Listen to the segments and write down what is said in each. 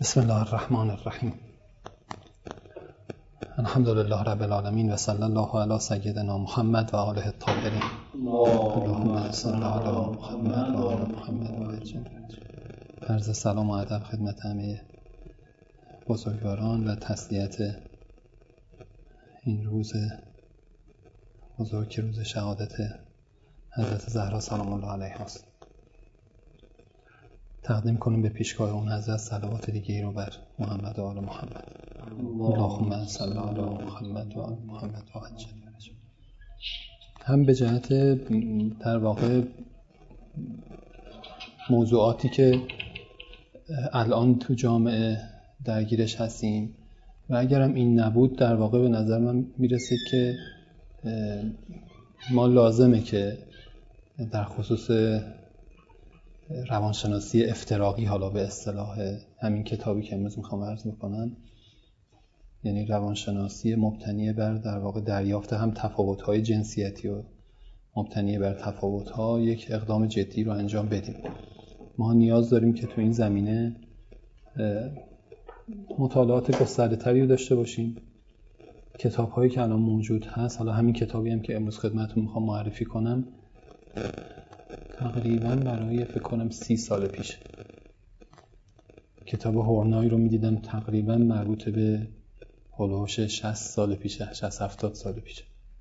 بسم الله الرحمن الرحیم. الحمد لله رب العالمین و صلی الله علی سیدنا محمد و آله الطاهرین. اللهم صل علی محمد و آل محمد و عجل. عرض سلام و ادب خدمت همه بزرگواران و تسلیت این روز بزرگ که روز شهادت حضرت زهرا سلام الله علیها است. تقدیم کنیم به پیشگاه اون حضرت صلوات دیگه رو بر محمد و آل محمد. اللهم صل علی محمد و آل محمد و عجل. هم به جهت در واقع موضوعاتی که الان تو جامعه درگیرش هستیم و اگرم این نبود در واقع به نظر من میرسید که ما لازمه که در خصوص روانشناسی افتراقی، حالا به اصطلاح همین کتابی که امروز میخوام عرض بکنم، یعنی روانشناسی مبتنی بر در واقع دریافت هم تفاوت‌های جنسیتی و مبتنی بر تفاوت‌ها، یک اقدام جدی رو انجام بدیم. ما نیاز داریم که تو این زمینه مطالعات گسترده‌تری رو داشته باشیم. کتاب‌هایی که الان موجود هست، حالا همین کتابی هم که امروز خدمتتون میخوام معرفی کنم، تقریباً برای فکر کنم 30 سال پیش کتاب هورنای رو میدیدم، تقریباً مربوط به هولوش 60 سال پیشه، 60-70 سال پیشه.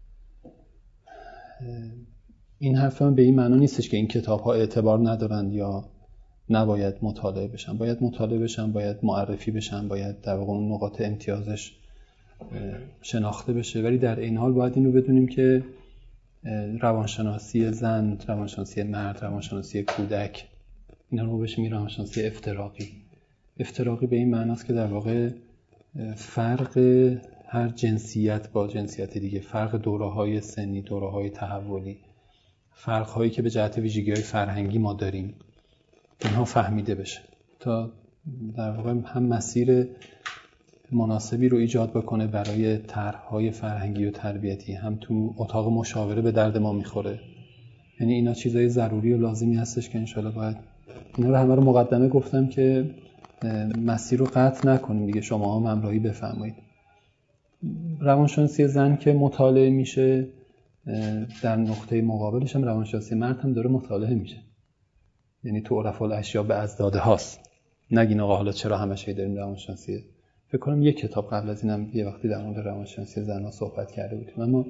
این حرف من به این معنا نیستش که این کتاب‌ها اعتبار ندارند یا نباید مطالعه بشن. باید مطالعه بشن، باید معرفی بشن، باید در واقع اون نقاط امتیازش شناخته بشه، ولی در این حال باید این رو بدونیم که روانشناسی زن، روانشناسی مرد، روانشناسی کودک، اینا رو بشه میگه روانشناسی افتراقی. افتراقی به این معناست که در واقع فرق هر جنسیت با جنسیت دیگه، فرق دوره‌های سنی، دوره‌های تحولی، فرق‌هایی که به جهت ویژگی‌های فرهنگی ما داریم، اینها فهمیده بشه تا در واقع هم مسیر مناسبی رو ایجاد بکنه برای طرح‌های فرهنگی و تربیتی، هم تو اتاق مشاوره به درد ما میخوره. یعنی اینا چیزای ضروری و لازمی هستش که انشالله باید اینا رو همه رو مقدمه گفتم که مسیر رو قطع نکنیم دیگه، شما هم همراهی بفرمایید. روانشناسی زن که مطالعه میشه، در نقطه مقابلش هم روانشناسی مرد هم داره مطالعه میشه. یعنی تو عرف الاشیاء به ازداده هاست. نگین آقا حالا چرا همش داریم روانشناسی. فکر کنم یک کتاب قبل از اینم یه وقتی در مورد روانشناسی زن‌ها صحبت کرده بودیم. اما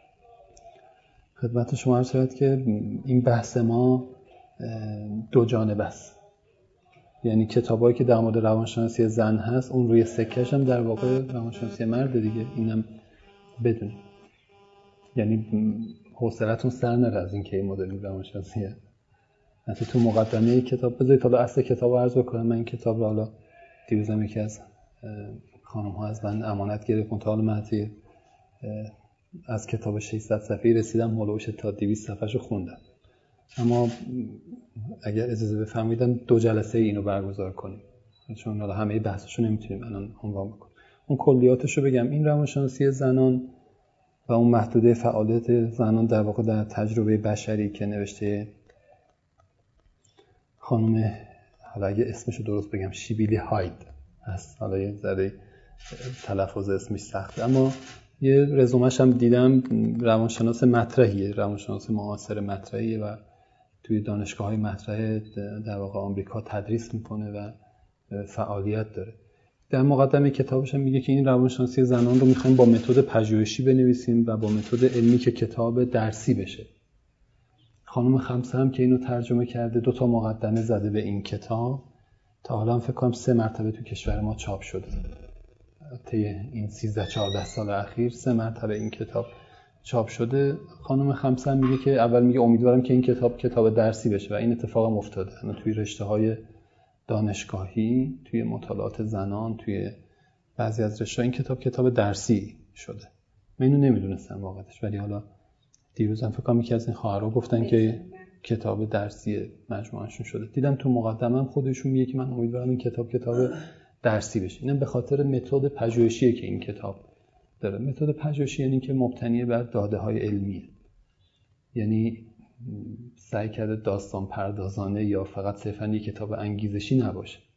خدمت شما عرض شد که این بحث ما دو جانبه است. یعنی کتابایی که در مورد روانشناسی زن هست، اون روی سکه‌ش هم در واقع روانشناسی مرد دیگه، اینم بدونید. یعنی حوصله‌تون سر نره از این که این مدل روانشناسیه. حتی تو مقدمه کتاب بذارید حالا اصل کتاب رو عرض بکنم. من این کتاب رو حالا دیروزم یکی از خانم‌ها از من امانت گرفت، مطالعه متن از کتاب 600 صفحه‌ای رسیدم، هولوش تا 200 صفحه‌شو خوندم. اما اگر اجازه بفرمایید 2 جلسه اینو برگزار کنیم، چون حالا همه بحثشو نمیتونیم الان عنوان بکنیم. اون کلیاتشو بگم. این روانشناسی زنان و اون محدوده فعالیت زنان در واقع در تجربه بشری که نوشته خانم، حالا اگه اسمشو درست بگم، شیبیلی هاید هست. حالا یه ذره تلفظ اسمش سخته، اما یه رزومش هم دیدم، روانشناس مطرحیه، روانشناس معاصر مطرحیه و توی دانشگاه‌های مطرح در واقع آمریکا تدریس میکنه و فعالیت داره. در مقدمه کتابش هم میگه که این روانشناسی زنان رو میخوایم با متد پژوهشی بنویسیم و با متد علمی که کتاب درسی بشه. خانم خمسه هم که اینو ترجمه کرده 2 تا مقدمه زده به این کتاب. تا حالا هم فکر کنم 3 مرتبه تو کشور ما چاپ شده. طی این 13-14 سال اخیر 3 مرتبه این کتاب چاپ شده. خانم خمسه هم میگه که اول میگه امیدوارم که این کتاب درسی بشه و این اتفاق هم افتاده. توی رشته‌های دانشگاهی، توی مطالعات زنان، توی بعضی از رشته‌ها این کتاب درسی شده. من اینو نمیدونستم واقعاش، ولی حالا دیروزم فکر کنم یکی از این خواهرها گفتن که کتاب درسی مجموعه‌شون شده. دیدم تو مقدمه خودشون میگه که من امیدوارم این کتاب درسی بشه. اینم به خاطر متد پژوهشیه که این کتاب داره. متد پژوهشی یعنی که مبتنی بر داده‌های علمیه. یعنی سعی کرده داستان پردازانه یا فقط صرفاً یک کتاب انگیزشی نباشه.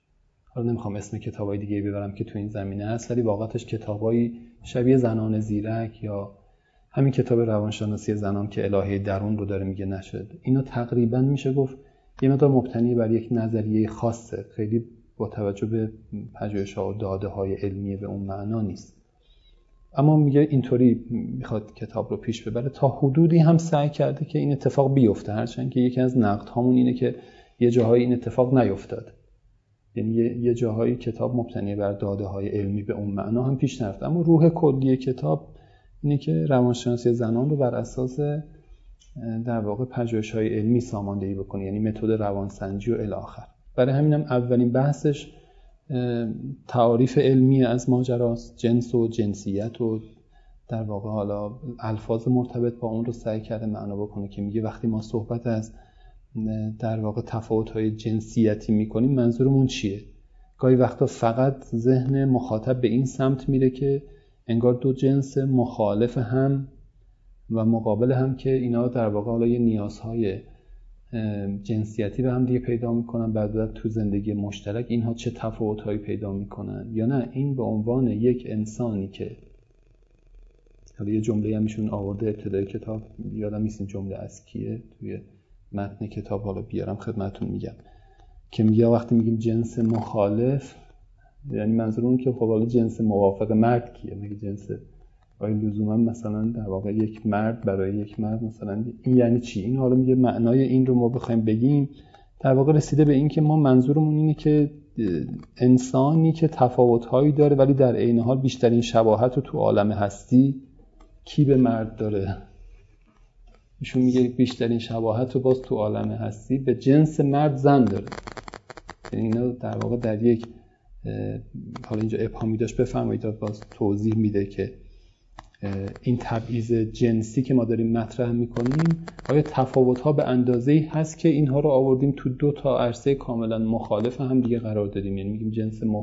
حالا نمیخوام اسم کتابای دیگه ببرم که تو این زمینه هست، ولی واقعتش کتابایی شبیه زنان زیرک یا همین کتاب روانشناسی زنان که الهه درون رو داره میگه نشد، اینا تقریبا میشه گفت یه مقدار مبتنی بر یک نظریه خاصه، خیلی با توجه به پژوهش‌ها و داده‌های علمی به اون معنا نیست. اما میگه اینطوری میخواد کتاب رو پیش ببره، تا حدودی هم سعی کرده که این اتفاق بیفته، هرچند که یکی از نقدهامون اینه که یه جاهایی این اتفاق نیفتاد، یعنی یه جاهایی کتاب مبتنی بر داده‌های علمی به اون معنا هم پیش نرفت. اما روح کلی کتاب اینه که روانشناسی زنان رو بر اساس در واقع پژوهش‌های علمی ساماندهی بکنه، یعنی متد روانسنجی و الی آخر. برای همینم اولین بحثش تعاریف علمی از ماجراست، جنس و جنسیت و در واقع حالا الفاظ مرتبط با اون رو سعی کرده معنا بکنه که میگه وقتی ما صحبت از در واقع تفاوت‌های جنسیتی می‌کنیم منظورمون چیه. گاهی وقتا فقط ذهن مخاطب به این سمت میره که انگار دو جنس مخالف هم و مقابل هم که اینا در واقع حالا یه نیازهای جنسیتی به هم دیگه پیدا میکنن، بعد تو زندگی مشترک اینها چه تفاوت‌هایی پیدا میکنن، یا نه این به عنوان یک انسانی که حالا یه جمله هم ایشون آورده ابتدای کتاب، یادم نیست این جمله از کیه، توی متن کتاب حالا بیارم خدمتتون میگم، که میگه وقتی میگیم جنس مخالف یعنی منظور اون که خب حالا جنس موافق مرد کیه، میگه جنس آیا لزوما مثلا در واقع یک مرد برای یک مرد مثلا این یعنی چی؟ این حالا میگه معنای این رو ما بخوایم بگیم در واقع رسیده به این که ما منظورمون اینه که انسانی که تفاوت‌هایی داره ولی در عین حال بیشترین شباهت رو تو عالم هستی کی به مرد داره؟ ایشون میگه بیشترین شباهت رو باز تو عالم هستی به جنس مرد زن داره. یعنی اینا در واقع در یک حالا اینجا ابهامی داشت بفرمایید، باز توضیح میده که این تبعیض جنسی که ما داریم مطرح میکنیم آیا تفاوت‌ها به اندازه‌ای هست که اینها رو آوردیم تو دو تا عرصه کاملا مخالف هم دیگه قرار دادیم. یعنی میگیم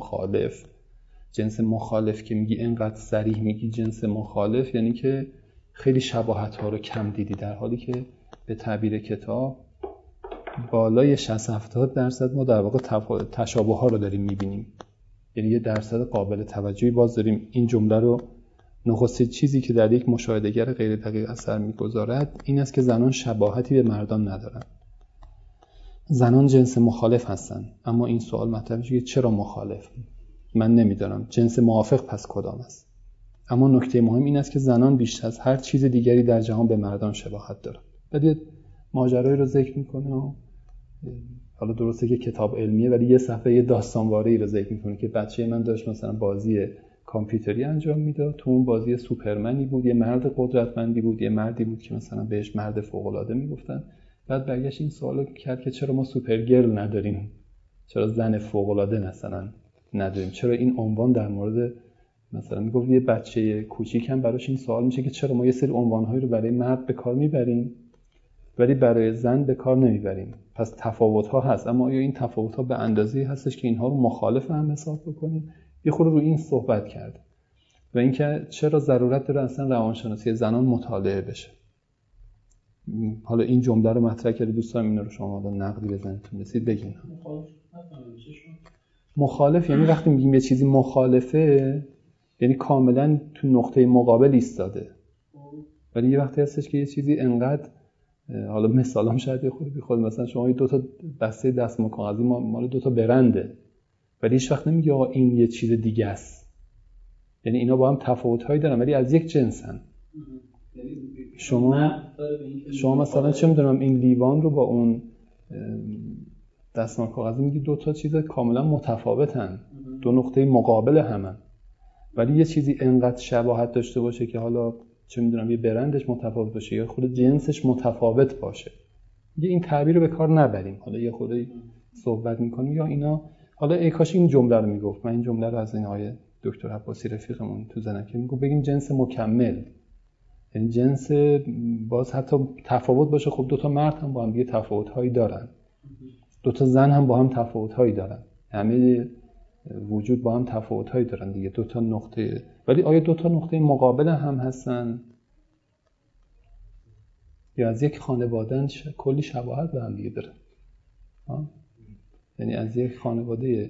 جنس مخالف که میگی اینقدر صریح میگی جنس مخالف، یعنی که خیلی شباهت‌ها رو کم دیدی، در حالی که به تعبیر کتاب بالای 60-70% ما در واقع تشابه‌ها رو داریم میبینیم. یعنی یه درصد قابل توجهی باز داریم. این جمله رو نخستین چیزی که در یک مشاهده‌گر غیر دقیق اثر می‌گذارد این است که زنان شباهتی به مردان ندارند. زنان جنس مخالف هستند، اما این سوال مطرح میشه که چرا مخالف؟ من نمیدانم جنس موافق پس کدام است. اما نکته مهم این است که زنان بیشتر از هر چیز دیگری در جهان به مردان شباهت دارند. بعد یه ماجرایی رو ذکر میکنه و حالا درسته که کتاب علمیه ولی یه صفحه یه داستانواری رو ذکر میکنه که بچه من داشت مثلا بازی کامپیوتری انجام میداد، تو اون بازی سوپرمنی بود، یه مرد قدرتمندی بود، یه مردی بود که مثلا بهش مرد فوق‌العاده میگفتن. بعد برگشت این سوالو کرد که چرا ما سوپرگرل نداریم، چرا زن فوق‌العاده مثلا نداریم، چرا این عنوان در مورد مثلا میگفت یه بچه کوچیک هم براش این سوال میشه که چرا ما یه سری عنوان‌هایی رو برای مرد به کار میبریم ولی برای زن به کار نمیبریم. پس تفاوت‌ها هست، اما آیا این تفاوت‌ها به اندازه‌ای هستش که اینها رو مخالف هم حساب بکنیم؟ یه خورده رو این صحبت کرد و اینکه چرا ضرورت داره اصلا روانشناسی زنان مطالعه بشه. حالا این جمله رو مطرح کرده، دوستان اینا رو شما حالا نقدی بزنیدتون رسید بگین. مخالف یعنی وقتی میگیم یه چیزی مخالفه یعنی کاملا تو نقطه مقابل ایستاده، ولی یه وقتی هستش که یه چیزی انقدر حالا مثالام شاید یه خورده بیخود، مثلا شما دو تا بسته دستمال کاغذی مال دو تا برنده ولی هیچ وقت نمیگه آقا این یه چیز دیگه است. یعنی اینا با هم تفاوت‌هایی دارن ولی از یک جنسن. شما مثلا چه میدونم این لیوان رو با اون دستمال کاغذی میگی دو تا چیز کاملا متفاوتن، دو نقطه مقابل همن، ولی یه چیزی انقدر شباهت داشته باشه که حالا چه میدونم یه برندش متفاوت باشه یا خود جنسش متفاوت باشه، یه این تعبیر رو به کار نبریم. حالا یه خورده صحبت میکنیم یا اینا. حالا ای کاش این جمله رو میگفت، من این جمله رو از این آقای دکتر عباسی رفیقمون تو زنکه میگه بگیم جنس مکمل، یعنی جنس باز حتی تفاوت باشه، خب دو تا مرد هم با هم دیگه تفاوت‌هایی دارن، دو تا زن هم با هم تفاوت‌هایی دارن، همه وجود با هم تفاوت‌هایی دارن دیگه، دو تا نقطه. ولی آیا دو تا نقطه مقابل هم هستن یا از یک خانواده کلی شباهت به هم دیگه دارن؟ یعنی از یک خانواده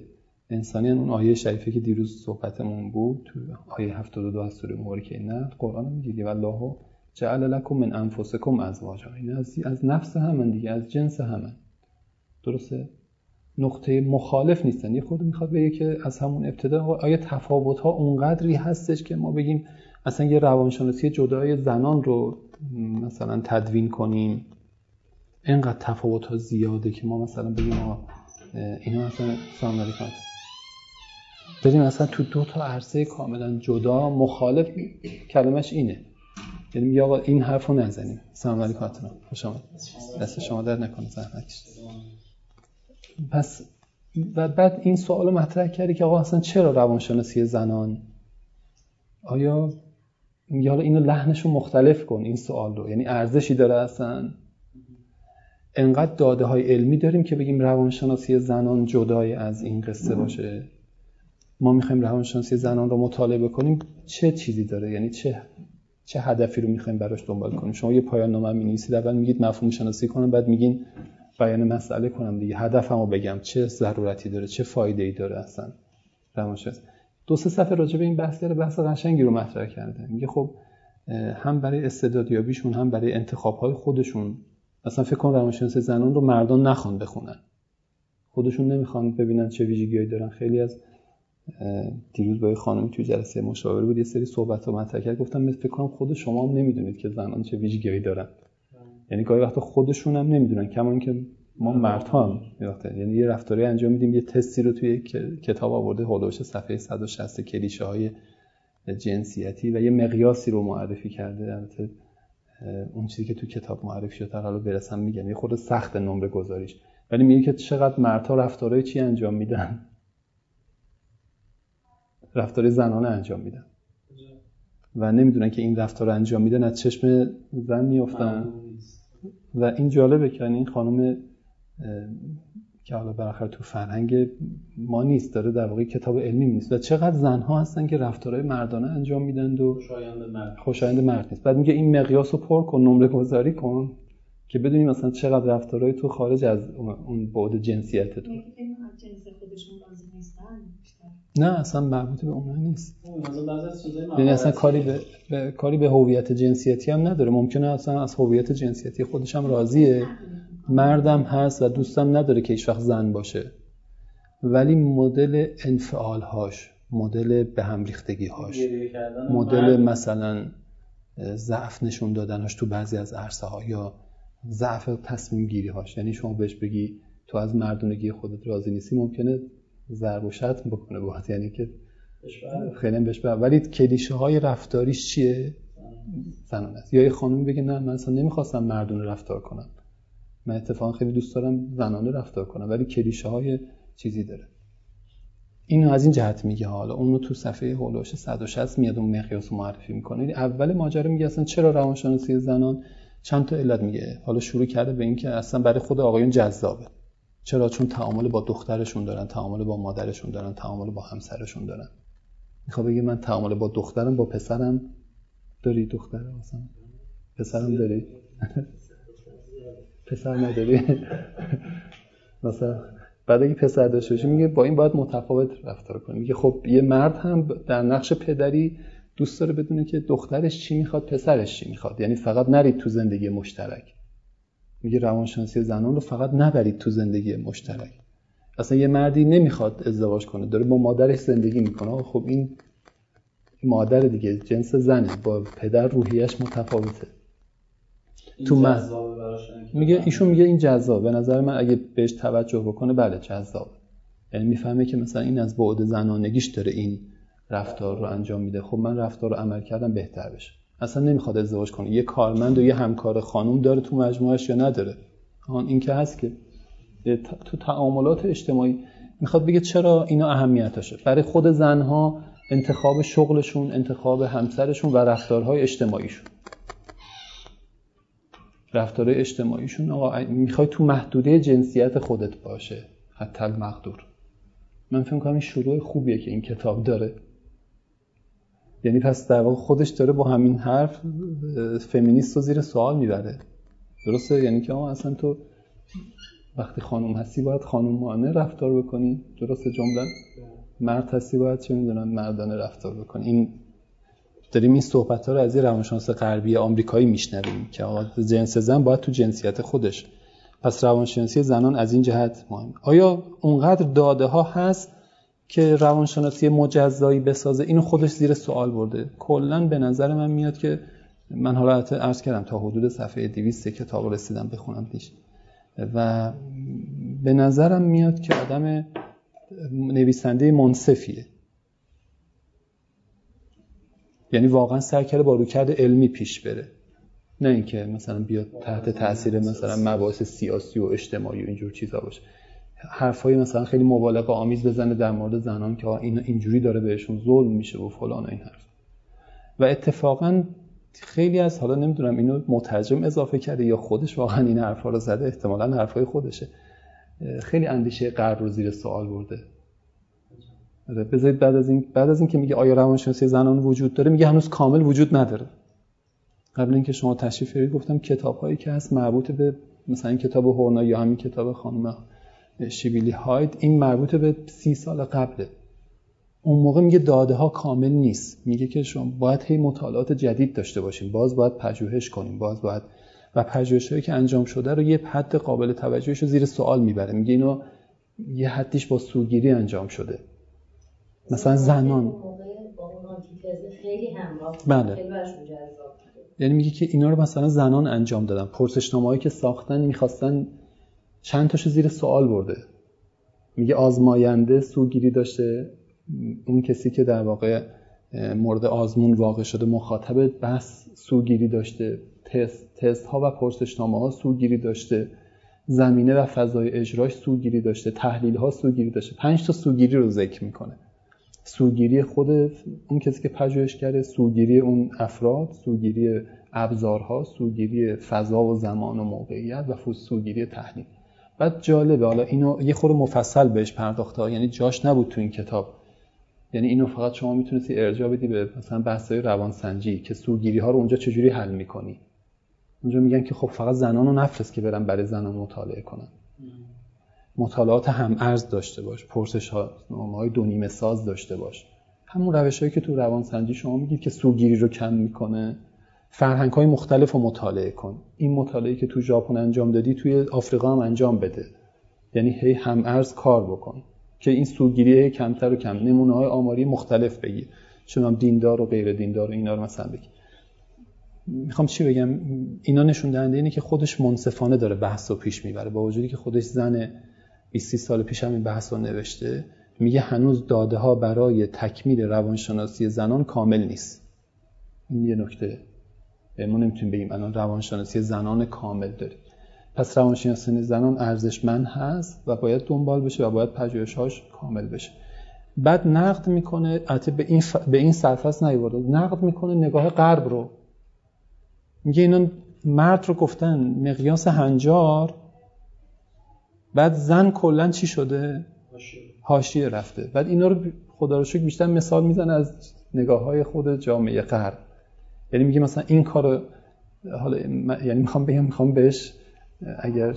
انسانی اون آیه شریفه که دیروز صحبتمون بود تو آیه 72 از سوره مبارکه نه قرآن میگه والله جعل لكم من انفسکم ازواجا، این از نفس همن دیگه، از جنس همن. درسته؟ نقطه مخالف نیستن. یه خود میخواد بگه که از همون ابتدا آیا تفاوت ها اونقدری هستش که ما بگیم اصلا یه روانشناسی جدای زنان رو مثلا تدوین کنیم، اینقدر تفاوت ها زیاده که ما مثلا بگیم اینا مثلا سلام علیکم بریم مثلا تو دو تا عرصه کاملا جدا مخالف کلمش اینه، یعنی میگه آقا این حرفو نزنیم. سلام علیکم خوش آمد، دست شما در نکنه زحمت کشید. پس و بعد این سوالو مطرح کردی که آقا اصلا چرا روانشناسی زنان، آیا میگه حالا اینو لحنشو مختلف کن این سوال رو، یعنی ارزشی داره اصلا؟ انقدر داده های علمی داریم که بگیم روانشناسی زنان جدای از این قصه باشه؟ ما میخوایم روانشناسی زنان رو مطالعه کنیم، چه چیزی داره؟ یعنی چه هدفی رو میخوایم براش دنبال کنیم؟ شما یه پایان نامه می‌نویسید، اول میگید مفهوم شناسی کنم، بعد میگین بیان مسئله کنم دیگه، هدفمو بگم، چه ضرورتی داره، چه فایده‌ای داره اصلا روانشناسی. 2-3 صفحه راجع به این بحث کرده، بحث قشنگی رو مطرح کرده. میگه خب هم برای استعدادیابیشون هم برای انتخاب‌های خودشون، اصلا فکر کن روانشناسی زنان رو مردان نخوان بخونن، خودشون نمیخوان ببینن چه ویژگی‌هایی دارن. خیلی از دیروز با یه خانمی توی جلسه مشاوره بود، یه سری صحبت‌ها مطرح کرد، گفتم فکر کنم خود شما هم نمیدونید که زنان چه ویژگی‌هایی دارن. یعنی گاهی وقتا خودشون هم نمیدونن، کما اینکه ما مردها هم یعنی یه رفتاری انجام میدیم، یه تستی رو توی کتاب آورده هولوش صفحه 160 کلیشه‌های جنسیتی و یه مقیاسی رو معرفی کرده. البته اون چیزی که تو کتاب معرفی شده حالا برسم میگم، یه خود سخت نمره گذاریش، ولی میگه که چقدر مردها رفتارهای چی انجام میدن، رفتار زنانه انجام میدن و نمیدونن که این رفتار انجام میدن از چشم زن میافتن. و این جالبه که این خانم که حالا بالاخره تو فرهنگ ما نیست، داره در واقع کتاب علمی نیست و چقدر زنها هستن که رفتارهای مردانه انجام میدن و خوشایند مرد نیست. بعد میگه این مقیاس رو پر کن، نمره گذاری کن که بدونی مثلا چقدر رفتارهای تو خارج از اون بعد جنسیت تو. نه اصلا مربوط به اونها نیست. یعنی اصلا کاری به هویت جنسیتی هم نداره. ممکنه اصلا از هویت جنسیتی خودش هم راضیه، مردم هست و دوستم نداره که هیچ وقت زن باشه، ولی مدل انفعالهاش، مدل به هم ریختگی‌هاش، مدل مثلا ضعف نشون دادنش تو بعضی از عرصه‌ها یا ضعف تصمیم گیری‌هاش، یعنی شما بهش بگی تو از مردونگی خودت راضی نیستی، ممکنه ضرب و شتم بکنه باهات، یعنی که خیلی بهش ولی کلیشه‌های رفتاریش چیه؟ زنانه است. یا یه خانم بگه نه من اصلا نمیخواستم مردونه رفتار کنم، من اتفاقا خیلی دوست دارم زنانه رفتار کنم، ولی کلیشه‌های چیزی داره. اینو از این جهت میگه. حالا اونو تو صفحه هولوش 160 میاد اون مقیاس معرفی میکنه. اول ماجرا میگه اصلا چرا روانشناسی زنان، چند تا علت میگه. حالا شروع کرده به این که اصلا برای خود آقایون جذابه. چرا؟ چون تعامل با دخترشون دارن، تعامل با مادرشون دارن، تعامل با همسرشون دارن. میخواد بگه من تعامل با دخترم، با پسرم داری؟ دختر مثلا پسرم داری؟ پسر نداری؟ مثلا بعد اگه پسر داشته باشی میگه با این باید متفاوت رفتار کنی. میگه خب یه مرد هم در نقش پدری دوست داره بدونه که دخترش چی میخواد، پسرش چی میخواد، یعنی فقط نرید تو زندگی مشترک. میگه روانشناسی زنان رو فقط نبرید تو زندگی مشترک. اصلا یه مردی نمیخواد ازدواج کنه، داره با مادرش زندگی میکنه، خب این مادر دیگه جنس زنه، با پدر روحیش متفاوته. تو میگه ایشون میگه این جذاب، به نظر من اگه بهش توجه بکنه بله جذاب، یعنی میفهمه که مثلا این از بعد زنانگیش داره این رفتار رو انجام میده. خب من رفتار رو عمل کردم بهتر بشه. اصلا نمیخواد ازدواج کنه. یه کارمند و یه همکار خانم داره تو مجموعهش یا نداره؟ این که هست که تو تعاملات اجتماعی میخواد بگه چرا اینا اهمیتشه. برای خود زنها انتخاب شغلشون، انتخاب همسرشون و رفتارهای اجتماعیشون، رفتارهای اجتماعیشون آقا میخوای تو محدوده جنسیت خودت باشه حتی المقدور. من فکر می‌کنم این شروع خوبیه که این کتاب داره. یعنی پس در واقع خودش داره با همین حرف فمینیست رو زیر سوال میبره. درسته؟ یعنی که اصلا تو وقتی خانم هستی باید خانومانه رفتار بکنی، درسته جمله؟ مرد هستی باید چه میدونم مردانه رفتار بکنی. این داریم این صحبت‌ها رو از یه روانشناس غربی آمریکایی میشنویم که آقا جنس زن باید تو جنسیت خودش. پس روانشناسی زنان از این جهت مهم. آیا اونقدر داده ها هست که روانشناسی مجزایی بسازه؟ اینو خودش زیر سوال برده. کلاً به نظر من میاد که من حالا عرض کردم تا حدود صفحه 200 کتاب رسیدم بخونم دیش و به نظرم میاد که آدم نویسنده منصفیه، یعنی واقعا سعی کرده با رویکرد علمی پیش بره، نه اینکه مثلا بیاد تحت تاثیر مثلا مباحث سیاسی و اجتماعی و اینجور چیزا باشه، حرفای مثلا خیلی مبالغه آمیز بزنه در مورد زنان که این اینجوری داره بهشون ظلم میشه و فلان و این حرف. و اتفاقا خیلی از حالا نمیدونم اینو مترجم اضافه کرده یا خودش واقعا این حرفا رو زده، احتمالاً حرفای خودشه، خیلی اندیشه غرب رو زیر سوال برده. بذارید بعد از این که میگه آیا روانشناسی زنان وجود داره، میگه هنوز کامل وجود نداره. قبل اینکه شما تشریف بیارید گفتم کتاب‌هایی که هست مربوط به مثلا کتاب هورنا یا همین کتاب خانم شیبیلی هاید، این مربوط به 30 سال قبله. اون موقع میگه داده ها کامل نیست، میگه که شما باید هی مطالعات جدید داشته باشیم، باز باید پژوهش کنیم، باز باید و پژوهش‌هایی که انجام شده رو یه حد قابل توجهش رو زیر سوال میبره. میگه اینو یه حدیش با سوگیری انجام شده. مثلا زنان خیلی همراه، بله. خیلی براشون جذاب. یعنی میگه که اینا رو مثلا زنان انجام دادن، پرسشنامه‌هایی که ساختن میخواستن چند تاشو زیر سوال برده. میگه آزماینده سوگیری داشته، اون کسی که در واقع مورد آزمون واقع شده مخاطب بحث سوگیری داشته، تست ها و پرسشنامه ها سوگیری داشته، زمینه و فضای اجراش سوگیری داشته، تحلیل ها سوگیری داشته. 5 تا سوگیری رو ذکر میکنه. سوگیری خود اون کسی که پژوهش کرده، سوگیری اون افراد، سوگیری ابزارها، سوگیری فضا و زمان و موقعیت و سوگیری تحلیل. بعد جالبه، حالا اینو یه خورده مفصل بهش پرداخته، یعنی جاش نبود تو این کتاب، یعنی اینو فقط شما میتونستی ارجاع بدی به مثلا بحث‌های روانسنجی که سوگیری ها رو اونجا چجوری حل میکنی. اونجا میگن که خب فقط زنان رو نفرست که برن برای زنان مطالعه کنن، مطالعات هم ارز داشته باش، پرسش‌نامه‌های دو نیمه ساز داشته باش، همون روش‌هایی که تو روانسنجی شما میگید که سوگیری رو کم میکنه. فرهنگ‌های مختلف رو مطالعه کن. این مطالعه‌ای که تو ژاپن انجام دادی توی آفریقا هم انجام بده، یعنی هی هم ارز کار بکن که این سوگیری کمتر و کم. نمونه‌های آماری مختلف بگیر، چون دیندار و غیر دیندار و اینا رو مثلا بگیر. میخوام چی بگم، اینا نشون دهنده اینه که خودش منصفانه داره بحث رو پیش میبره، با وجودی که خودش زن 20 سال پیش هم این بحث رو نوشته. میگه هنوز داده ها برای تکمیل روانشناسی زنان کامل نیست. این یه نکته، ما نمیتونیم بگیم الان روانشناسی زنان کامل داریم. پس روانشناسی زنان ارزشمند هست و باید دنبال بشه و باید پژوهش‌هاش کامل بشه. بعد نقد میکنه، البته به این سرفصل نیورده، نقد میکنه نگاه غرب رو. میگه اینا مرد رو گفتن مقیاس هنجار، بعد زن کلا چی شده؟ حاشیه رفته. بعد اینا رو خدا رو شکر بیشتر مثال میزنه از نگاه‌های خود جامعه غرب. یعنی میگه مثلا این کارو، حالا یعنی میخوام بهش اگر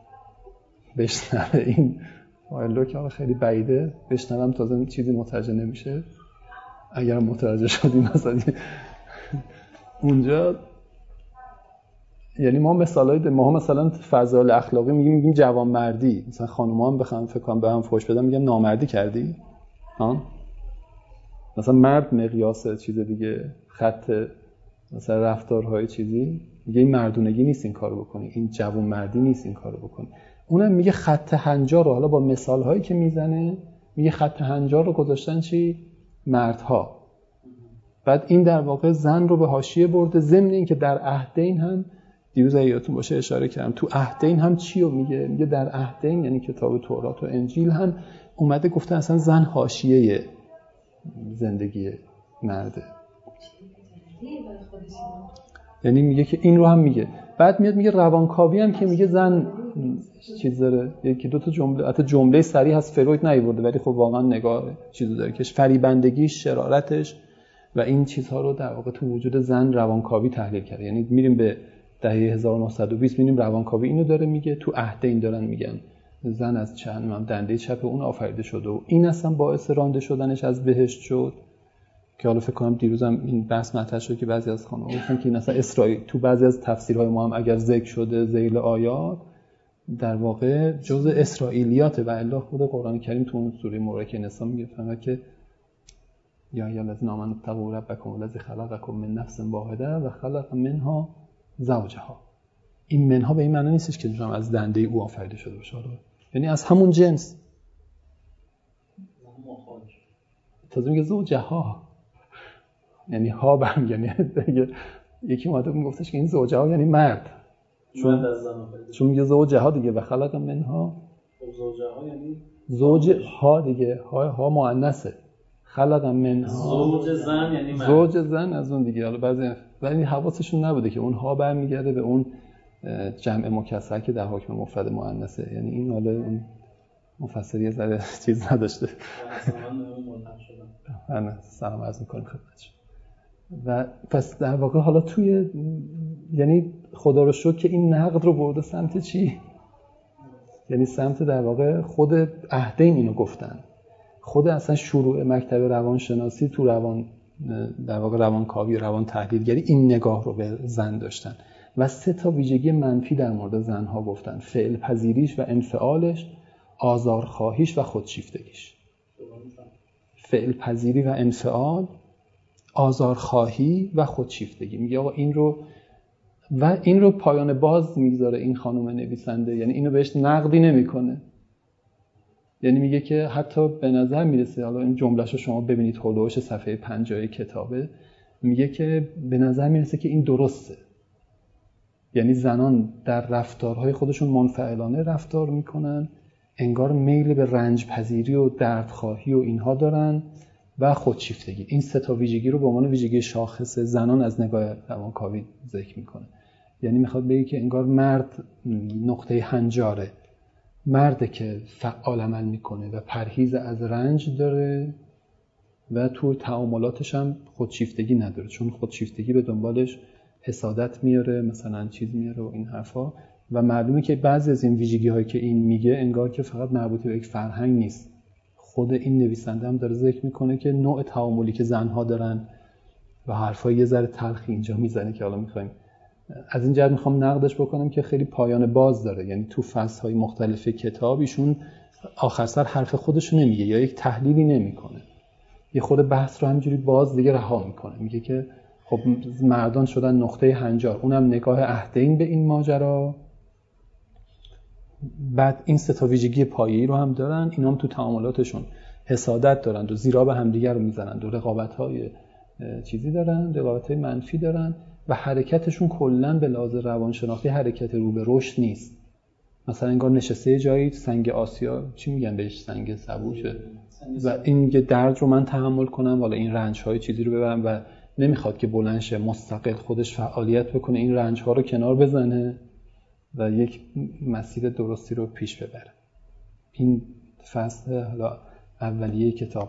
بشنوه این فایل که حالا خیلی بعیده بشنوم، تازه چیزی متوجه نمیشه. اگر متوجه شدیم مثلا اونجا، یعنی ما مثلا فضایل اخلاقی میگیم جوانمردی، مثلا خانوما هم بخوام فکر کنم به هم فحش بدن میگم نامردی کردی ها. مثلا مرد مقیاس چیز دیگه، خط مثلا رفتارهای چیزی، میگه این مردونگی نیست این کارو بکنی، این جوانمردی نیست این کارو بکنی. اونم میگه خط هنجار رو، حالا با مثال هایی که میزنه میگه خط هنجار رو گذاشتن چی؟ مردها. بعد این در واقع زن رو به حاشیه برده. ضمن این که در عهدین هم دیروز یادتون باشه اشاره کردم، تو عهدین هم چی رو میگه در عهدین یعنی کتاب تورات و انجیل هم اومده گفته اصلا زن حاشیه زندگی مرده. یعنی میگه که این رو هم میگه. بعد میاد میگه روانکاوی هم که میگه زن چیز داره، یکی دو تا جمله، حتی جمله صریح از فروید نیورده ولی خب واقعا نگاه چیزو داره که فریبندگی، شرارتش و این چیزها رو در واقع تو وجود زن روانکاوی تحلیل کرده. یعنی میریم به دهه 1920 میبینیم روانکاوی اینو داره میگه، تو عهد این دارن میگن زن از دنده چپ اون آفریده شده و این اصلا باعث رانده شدنش از بهشت شد. که حالا فکر کنم دیروزم این بحث مطرح شد که بعضی از خانم‌ها گفتن که این اصلا اسرائیل تو بعضی از تفسیرهای ما هم اگر ذکر شده ذیل آیات در واقع جزء اسرائیلیاته و الا خود قرآن کریم تو اون سوره مبارکه نساء میگه فهمه که یا الذین آمنوا اتقوا ربکم الذی خلقکم من نفس واحده و خلق منها زوجها. این منها به این معنی نیستش که میگم از دنده او آفریده شده باشه، یعنی از همون جنس. تازه میگه زوجها، یعنی ها برم، یعنی یکی اومده میگفتش که این زوجها یعنی مرد، چون میگه زوجها دیگه و خلق منها. زوجها یعنی زوج ها دیگه، ها مؤنثه، خلق منها زوج زن یعنی مرد، زوج زن از اون دیگه. حالا بعضی ولی حواسشون نبوده که اون ها برمیگرده به اون جمع مکسر که در حکم مفرد مؤنثه. یعنی این حالا اون مفسری ذره چیز نداشته. من سلام عرض می‌کنم خدمتتون. و پس در واقع حالا توی یعنی خدا رو شکر که این نقد رو برده سمت چی؟ یعنی سمت در واقع خود عهدین اینو گفتن. خود اصلا شروع مکتب روانشناسی تو در واقع روانکاوی، روان تحلیلگری این نگاه رو به زن داشتن و 3 ویژگی منفی در مورد زنها گفتن: فعل پذیریش و انفعالش، آزارخواهیش و خودشیفتگیش. فعل پذیری و انفعال، آزارخواهی و خودشیفتگی. میگه آقا این رو پایان باز میگذاره این خانم نویسنده، یعنی اینو بهش نقدی نمیکنه. یعنی میگه که حتی به نظر میرسه، حالا این جمله‌شو شما ببینید هولوش صفحه 50 کتابه، میگه که به نظر میرسه که این درسته. یعنی زنان در رفتارهای خودشون منفعلانه رفتار میکنن، انگار میل به رنج پذیری و دردخواهی و اینها دارن و خودشیفتگی. این 3 ویژگی رو به عنوان ویژگی شاخص زنان از نگاه روانکاوی ذکر میکنه. یعنی میخواد بگه که انگار مرد نقطه هنجاره، مرده که فعال عمل میکنه و پرهیز از رنج داره و تو تعاملاتش هم خودشیفتگی نداره، چون خودشیفتگی به دنبالش حسادت میاره، مثلا چیز میاره و این حرفا. و معلومه که بعضی از این ویژگی هایی که این میگه انگار که فقط مربوط به یک فرهنگ نیست. خود این نویسنده هم داره ذکر میکنه که نوع تعاملی که زنها دارن و حرفای یه ذره تلخی اینجا میزنه که حالا میخوایم از این جهت میخوام نقدش بکنم که خیلی پایان باز داره. یعنی تو فصل‌های مختلف کتاب ایشون آخر سر حرف خودشو نمیگه یا یک تحلیلی نمیکنه، یه خود بحث رو همینجوری باز دیگه رها میکنه. میگه که خب مردان شدن نقطه هنجار، اونم نگاه عهدین به این ماجرا. بعد این 3 ویژگی پایه‌ای رو هم دارن، اینا هم تو تعاملاتشون حسادت دارن و زیرا به همدیگر رو میزنن و رقابت‌های چیزی دارن، رقابت‌های منفی دارن و حرکتشون کلاً به لحاظ روانشناختی حرکت رو به رشد نیست. مثلا انگار نشسته جایی سنگ آسیا، چی میگن بهش، سنگ سبوشه، و این میگه درد رو من تحمل کنم، والا این رنج‌های چیزی رو ببرم، و نمیخواد که بلند شه مستقل خودش فعالیت بکنه، این رنج‌ها رو کنار بزنه و یک مسیر درستی رو پیش ببره. این فصل حالا اولیه کتاب.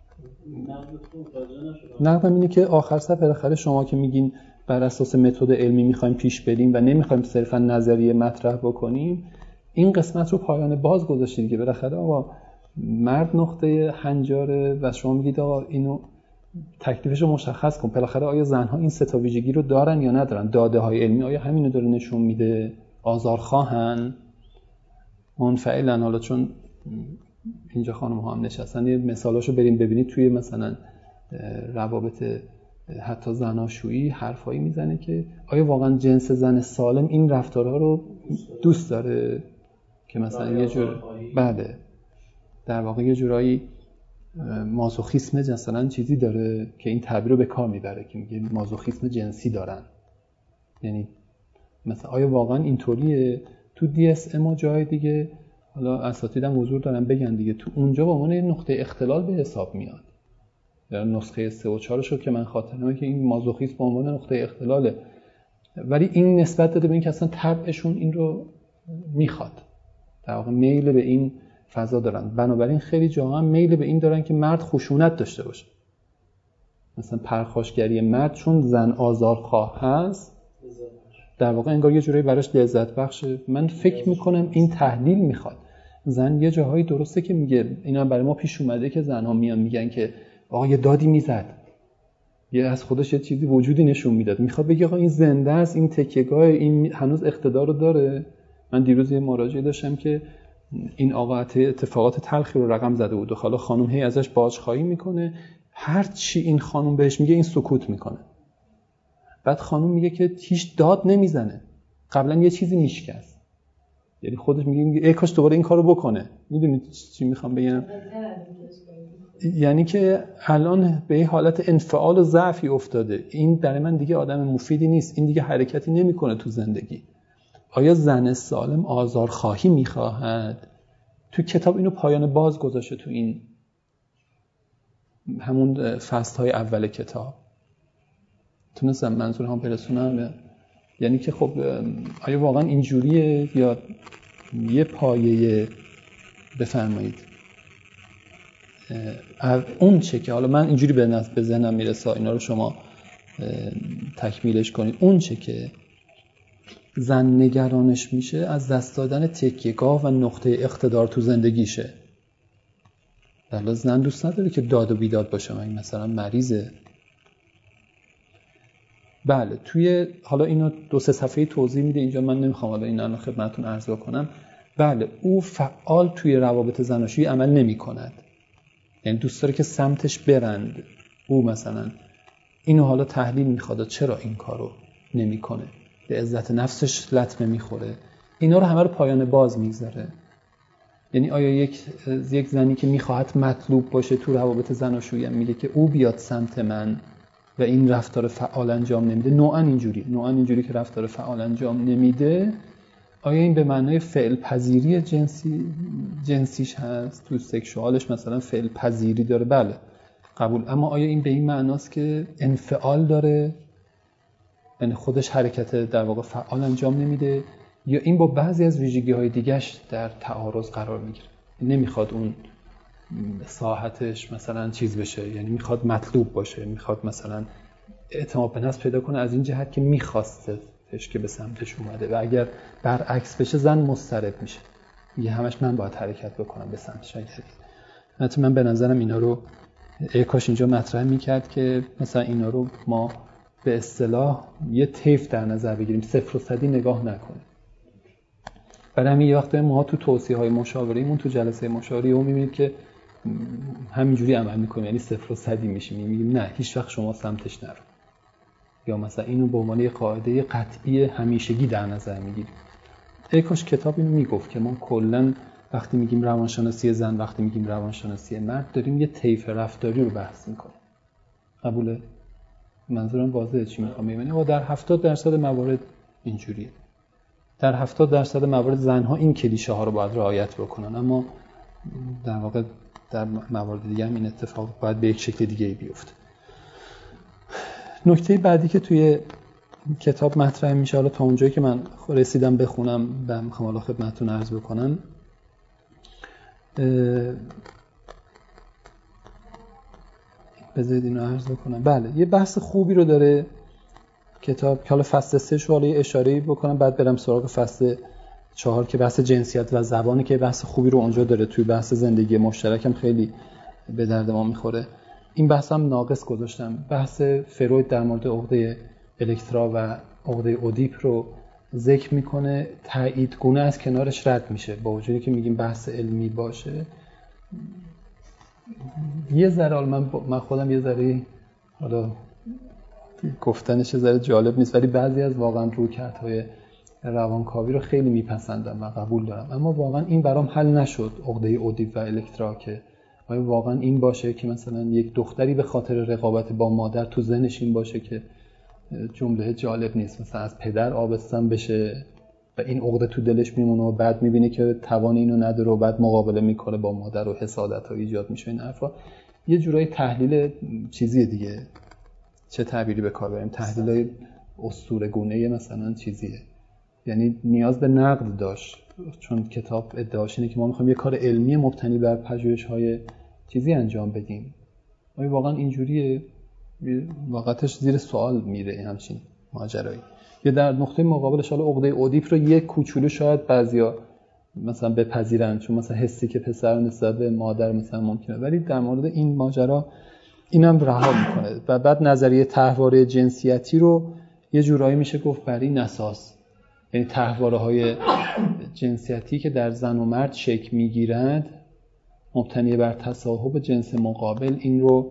نقدم اینه که آخر سر بالاخره شما که میگین بر اساس متد علمی میخوایم پیش بریم و نمیخوایم صرفا نظریه مطرح بکنیم، این قسمت رو پایان باز گذاشتید که بالاخره آقا مرد نقطه هنجاره و شما میگید آقا اینو تکلیفش رو مشخص کن. بالاخره آیا زنها این 3 ویژگی رو دارن یا ندارن؟ داده های علمی آیا همینو داره نشون میده؟ آزارخواهن، منفعلن؟ حالا چون اینجا خانم ها هم نشستن یه مثالاشو بریم ببینید توی مثلا روابط حتی زناشویی حرفایی میزنه که آیا واقعا جنس زن سالم این رفتارها رو دوست داره که مثلا یه جور بله در واقع یه جورایی مازوخیسم مثلا چیزی داره که این تعبیر رو به کار میبره که میگه مازوخیسم جنسی دارن. یعنی مثلا آیا واقعا اینطوریه؟ تو DSM و جای دیگه حالا اساتیدم حضور دارن بگن دیگه، تو اونجا به عنوان نقطه اختلال به حساب میاد. در نسخه 3 و 4 رو که من خاطرمه که این مازوخیسم به عنوان نقطه اختلاله، ولی این نسبت داده به این که اصلا طبعشون این رو میخواد، در واقع میل به این فضا دارن. بنابراین خیلی جاها هم میل به این دارن که مرد خشونت داشته باشه، مثلا پرخاشگری مرد چون زن آزارخواه هست در واقع انگار یه جوری براش لذت بخشه. من فکر میکنم این تحلیل میخواد زن یه جاهایی درسته که میگه، اینا برای ما پیش اومده که زنها میان میگن که آقا یه دادی میزد، یه از خودش یه چیزی وجودی نشون میداد، میخواد بگه آقا این زنده است، این تکیهگاه، این هنوز اقتدار رو داره. من دیروز یه مراجعه داشتم که این آقا اتفاقات تلخی رو رقم زده بود و حالا خانم هی ازش بازخواهی میکنه، هر چی این خانم بهش میگه این سکوت میکنه. بعد خانم میگه که هیچ داد نمیزنه، قبلا یه چیزی میشکست، یعنی خودش میگه ای کاش دوباره این کارو بکنه. میدونید چی میخوام بگم؟ یعنی که الان به حالت انفعال و ضعفی افتاده، این برای من دیگه آدم مفیدی نیست، این دیگه حرکتی نمیکنه تو زندگی. آیا زن سالم آزارخواهی میخواهد؟ تو کتاب اینو پایان باز گذاشته، تو این همون فصل‌های اول کتاب تونستم منظورم برسونم. یعنی که خب آیا واقعا اینجوریه یا یه پایه بفرمایید اون چه که حالا من اینجوری به ذهنم میرسه، اینا رو شما تکمیلش کنید، اون چه که زن نگرانش میشه از دست دادن تکیهگاه و نقطه اقتدار تو زندگیشه. در زن دوست نداره که داد و بیداد باشه، این مثلا مریضه. بله توی حالا اینو 2-3 صفحه‌ای توضیح میده اینجا، من نمیخوام حالا اینا رو خدمتتون عرض کنم. بله او فعال توی روابط زناشویی عمل نمی‌کند، یعنی دوست داره که سمتش برند. او مثلا اینو حالا تحلیل میخواد چرا این کارو نمی‌کنه، به عزت نفسش لطمه میخوره، اینا رو همه رو پایان باز میگذاره. یعنی آیا یک زنی که میخواهد مطلوب باشه تو روابط زناشویی میگه که او بیاد سمت من و این رفتار فعال انجام نمیده، نوعاً اینجوری که رفتار فعال انجام نمیده، آیا این به معنای فعل پذیری جنسیش هست؟ تو سکشوالش مثلا فعل پذیری داره، بله قبول، اما آیا این به این معناست که انفعال داره، یعنی خودش حرکت در واقع فعال انجام نمیده، یا این با بعضی از ویژگی‌های دیگه‌اش در تعارض قرار میگیره؟ نمیخواد اون ساحتش مثلا چیز بشه، یعنی میخواد مطلوب باشه، میخواد مثلا اعتماد به نفس پیدا کنه از این جهت که میخواستش که به سمتش اومده، و اگر برعکس بشه زن مضطرب میشه، میگه همش من باید حرکت بکنم به سمتش. مثلا من به نظرم اینا رو کاش اینجا مطرح میکرد که مثلا اینا رو ما به اصطلاح یه طیف در نظر بگیریم، 0 و 100 نگاه نکنیم. برای همین یه وقته ما تو توصیه‌های مشاوره‌مون تو جلسه مشاوره رو می‌بینید که همینجوری عمل می‌کنیم، یعنی 0 و 100 میشیم، میگیم نه هیچ وقت شما سمتش نرو، یا مثلا اینو به عنوان یه قاعده قطعی همیشگی در نظر می‌گیریم. کاش کتاب اینو میگفت که ما کلاً وقتی میگیم روانشناسی زن، وقتی میگیم روانشناسی مرد، داریم یه طیف رفتاری رو بحث می‌کنیم. قبوله؟ منظورم واضحه چی می‌خوام بگم، یعنی در 70% موارد اینجوریه، در 70% موارد زنها این کلیشه ها رو باید رعایت بکنن، اما در واقع در موارد دیگه هم این اتفاق باید به یک شکل دیگه بیفته. نکته بعدی که توی کتاب مطرح میشه، حالا تا اونجایی که من رسیدم بخونم و میخوام حالا خدمتتون عرض بکنم، بذارید اینو عرض بکنم. بله یه بحث خوبی رو داره کتاب که حالا فصل 3 شو حالا یه اشاره‌ای بکنم، بعد برم سراغ فصل 4 که بحث جنسیت و زبانه، که بحث خوبی رو اونجا داره. توی بحث زندگی مشترکم خیلی به درد ما میخوره. این بحثم ناقص گذاشتم. بحث فروید در مورد عقده الکترا و عقده اودیپ رو ذکر میکنه، تایید گونه از کنارش رد میشه، با وجودی که میگیم بحث علمی باشه. یه ذره من خودم یه ذره حالا گفتنش یه ذره جالب نیست، ولی بعضی از واقعا رویکردهای روانکاوی رو خیلی میپسندم و قبول دارم، اما واقعا این برام حل نشد، عقده اودیپ و الکترا، که آیا واقعا این باشه که مثلا یک دختری به خاطر رقابت با مادر تو ذهنش این باشه که جمله جالب نیست، مثلا از پدر آبستن بشه و این عقده تو دلش میمونه و بعد میبینه که توان اینو نداره و بعد مقابله میکنه با مادر و حسادت‌ها ایجاد میشه. این حرفا یه جورایی تحلیل چیزیه دیگه، چه تعبیری به کار بریم، تحلیل اسطوره‌گونه مثلا چیزیه، یعنی نیاز به نقد داشت، چون کتاب ادعاش اینه که ما میخوایم یه کار علمی مبتنی بر پژوهش‌های چیزی انجام بدیم. آیا واقعا اینجوریه؟ واقعتش زیر سوال میره همچین ماجرایی. یا در نقطه مقابلش حالا عقده اودیپ رو یک کوچولو شاید بعضیا مثلا بپذیرن، چون مثلا حسی که پسر نسبت به مادر مثلا ممکنه، ولی در مورد این ماجرا اینم رها میکنه. و بعد نظریه طرحواره جنسیتی رو یه جورایی میشه گفت بر این اساس، یعنی طرحواره‌های جنسیتی که در زن و مرد شکل میگیرند مبتنی بر تصاحب جنس مقابل، این رو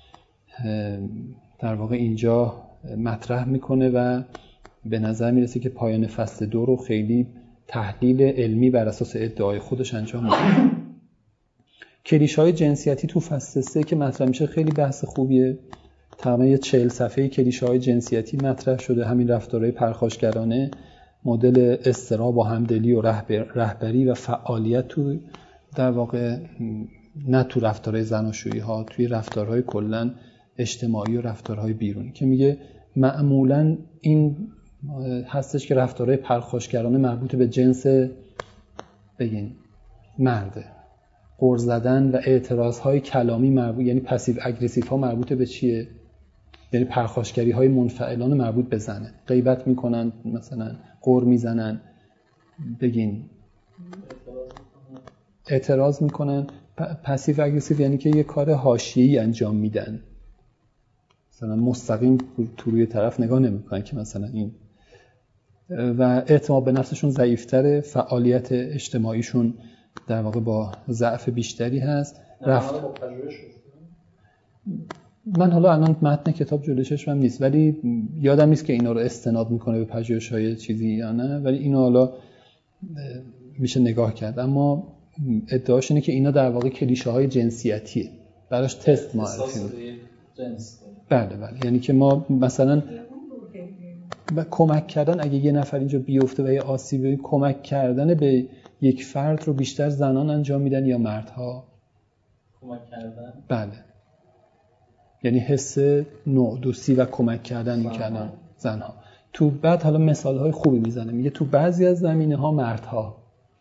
در واقع اینجا مطرح میکنه و به نظر میرسه که پایان فصل 2 رو خیلی تحلیل علمی بر اساس ادعای خودش انجام میده. کلیشه‌های جنسیتی تو فصل 3 که مطرح میشه خیلی بحث خوبیه. تقریبا 40 صفحه کلیشه‌های جنسیتی مطرح شده، همین رفتارهای پرخاشگرانه، مدل اضطراب و همدلی و رهبری و فعالیت تو در واقع نه تو رفتارهای زناشویی ها، توی رفتارهای کلاً اجتماعی و رفتارهای بیرونی، که میگه معمولاً این هستش که رفتارهای پرخاشگرانه مربوط به جنس بگین مرده. غر زدن و اعتراضهای کلامی مربوط، یعنی پسیو اگریسیو ها مربوط به چیه؟ یعنی پرخاشگری های منفعلانه مربوط به زنه. غیبت میکنن، مثلا غر میزنن، بگین اعتراض میکنن. پسیو اگریسیو یعنی که یه کار حاشیه‌ای انجام میدن، مثلا مستقیم تو روی طرف نگاه نمیکنن که مثلا این، و اعتماد به نفسشون ضعیفتره، فعالیت اجتماعیشون در واقع با ضعف بیشتری هست. من حالا الان متن کتاب جلوی چشمم نیست، ولی یادم نیست که اینا رو استناد میکنه به پژوهش‌های چیزی یا نه، ولی اینو حالا میشه نگاه کرد. اما ادعاش اینه که اینا در واقع کلیشه‌های جنسیتیه، براش تست معرفی می‌کنه. بله، یعنی که ما مثلا کمک کردن، اگه یه نفر اینجا بیفته و یه آسیبی، کمک کردن به یک فرد رو بیشتر زنان انجام میدن یا مردها؟ کمک کردن. بله، یعنی حس نوع‌دوستی و کمک کردن میکنن زنها. تو بعد حالا مثالهای خوبی میزنه، میگه تو بعضی از زمینه‌ها مردها،